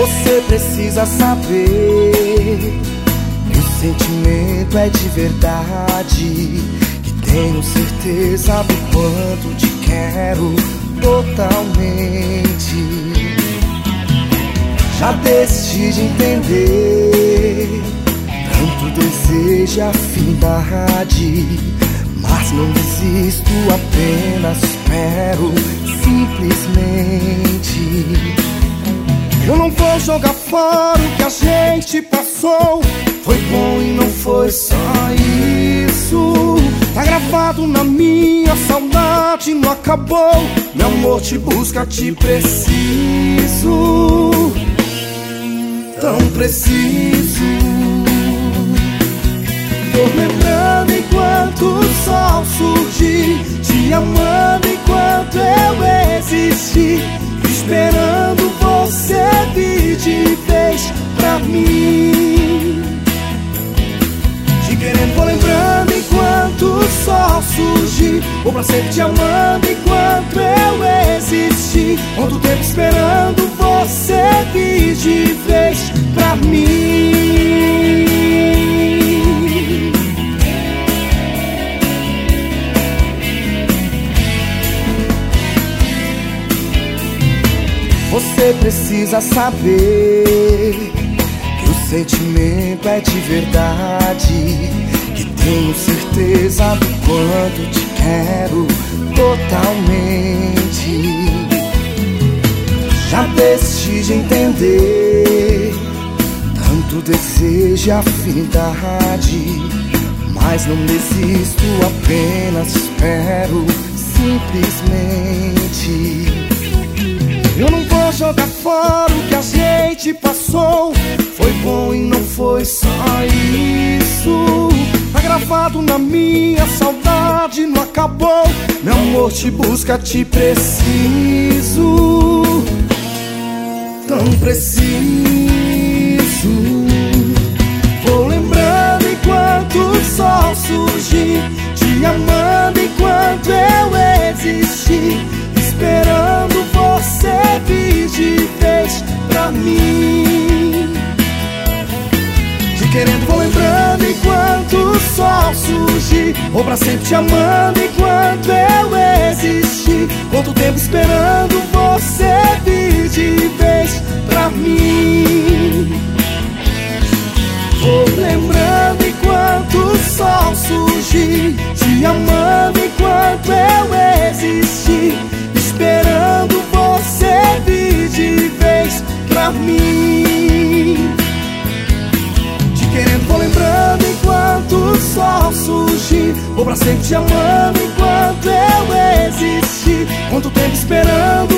Você precisa saber que o sentimento é de verdade, que tenho certeza do quanto te quero totalmente. Já decidi de entender, tanto desejo e afinidade, mas não desisto, apenas espero simplesmente. Eu não vou jogar fora o que a gente passou. Foi bom e não foi só isso. Tá gravado na minha saudade, não acabou. Meu amor, te busca, te preciso, tão preciso. Tô lembrando enquanto o sol surgir, te amando enquanto eu existi, esperando você vir de vez pra mim. Te querendo, vou lembrando enquanto o sol surgir, vou pra sempre te amando enquanto eu existi. Quanto tempo esperando você vir de vez pra mim. Você precisa saber que o sentimento é de verdade, que tenho certeza do quanto te quero totalmente. Já decidi de entender, tanto desejo e afinidade, mas não desisto, apenas espero simplesmente. Eu não vou jogar fora o que a gente passou. Foi bom e não foi só isso. Tá gravado na minha saudade, não acabou. Meu amor, te busca, te preciso, tão preciso. Vou lembrando enquanto o sol surgir, te amando enquanto eu existi, esperando você vir de vez pra mim. Te querendo, vou lembrando enquanto o sol surgir, vou pra sempre te amando enquanto eu existi. Quanto tempo esperando você vir de vez pra mim. Vou lembrando enquanto o sol surgir, te amando enquanto eu existi, esperando você vir de vez pra mim. Te querendo, vou lembrando enquanto o sol surgir, vou pra sempre te amando enquanto eu existi. Quanto tempo esperando